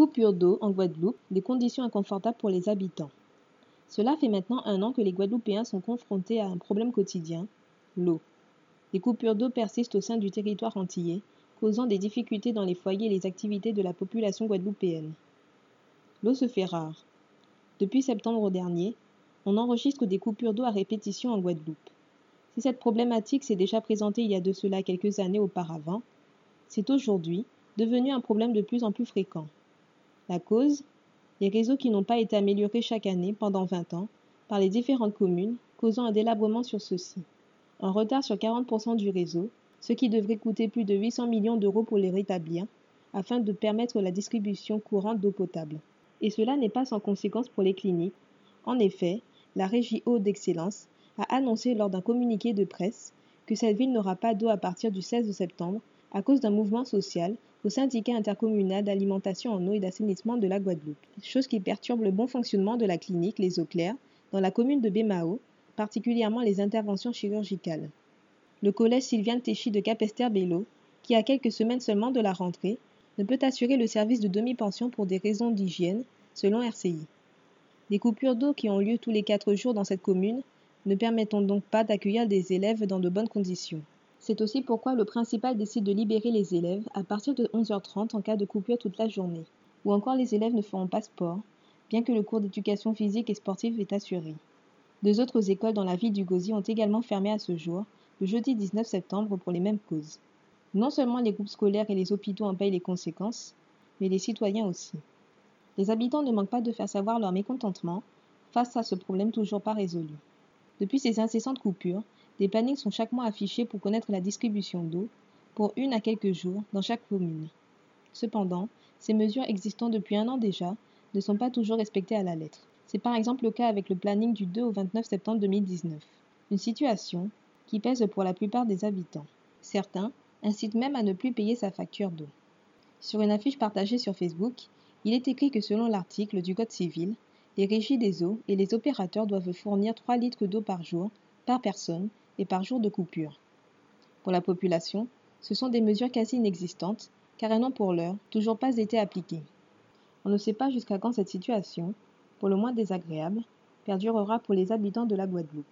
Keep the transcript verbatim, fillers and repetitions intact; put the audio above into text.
Coupure d'eau en Guadeloupe, des conditions inconfortables pour les habitants. Cela fait maintenant un an que les Guadeloupéens sont confrontés à un problème quotidien, l'eau. Les coupures d'eau persistent au sein du territoire antillais, causant des difficultés dans les foyers et les activités de la population guadeloupéenne. L'eau se fait rare. Depuis septembre dernier, on enregistre des coupures d'eau à répétition en Guadeloupe. Si cette problématique s'est déjà présentée il y a de cela quelques années auparavant, c'est aujourd'hui devenu un problème de plus en plus fréquent. La cause ? Les réseaux qui n'ont pas été améliorés chaque année pendant vingt ans par les différentes communes, causant un délabrement sur ceux-ci. Un retard sur quarante pour cent du réseau, ce qui devrait coûter plus de huit cents millions d'euros pour les rétablir, afin de permettre la distribution courante d'eau potable. Et cela n'est pas sans conséquence pour les cliniques. En effet, la Régie Eau d'Excellence a annoncé lors d'un communiqué de presse que cette ville n'aura pas d'eau à partir du seize septembre à cause d'un mouvement social au syndicat intercommunal d'alimentation en eau et d'assainissement de la Guadeloupe, chose qui perturbe le bon fonctionnement de la clinique Les Eaux Claires dans la commune de Bémao, particulièrement les interventions chirurgicales. Le collège Sylviane Téchi de Capesterre-Belle-Eau, qui a quelques semaines seulement de la rentrée, ne peut assurer le service de demi-pension pour des raisons d'hygiène, selon R C I. Les coupures d'eau qui ont lieu tous les quatre jours dans cette commune ne permettent donc pas d'accueillir des élèves dans de bonnes conditions. C'est aussi pourquoi le principal décide de libérer les élèves à partir de onze heures trente en cas de coupure toute la journée. Ou encore les élèves ne feront pas sport, bien que le cours d'éducation physique et sportive est assuré. Deux autres écoles dans la ville du Gosier ont également fermé à ce jour, le jeudi dix-neuf septembre pour les mêmes causes. Non seulement les groupes scolaires et les hôpitaux en payent les conséquences, mais les citoyens aussi. Les habitants ne manquent pas de faire savoir leur mécontentement face à ce problème toujours pas résolu. Depuis ces incessantes coupures, des plannings sont chaque mois affichés pour connaître la distribution d'eau, pour une à quelques jours, dans chaque commune. Cependant, ces mesures existant depuis un an déjà ne sont pas toujours respectées à la lettre. C'est par exemple le cas avec le planning du deux au vingt-neuf septembre deux mille dix-neuf. Une situation qui pèse pour la plupart des habitants. Certains incitent même à ne plus payer sa facture d'eau. Sur une affiche partagée sur Facebook, il est écrit que selon l'article du Code civil, les régies des eaux et les opérateurs doivent fournir trois litres d'eau par jour, par personne et par jour de coupure. Pour la population, ce sont des mesures quasi inexistantes, car elles n'ont pour l'heure toujours pas été appliquées. On ne sait pas jusqu'à quand cette situation, pour le moins désagréable, perdurera pour les habitants de la Guadeloupe.